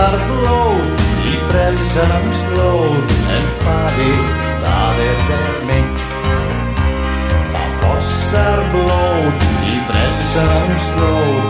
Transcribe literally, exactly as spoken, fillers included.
fossar blóð í frelsarans slóð, en faðir, það er vel meint. Það fossar blóð í frelsarans slóð,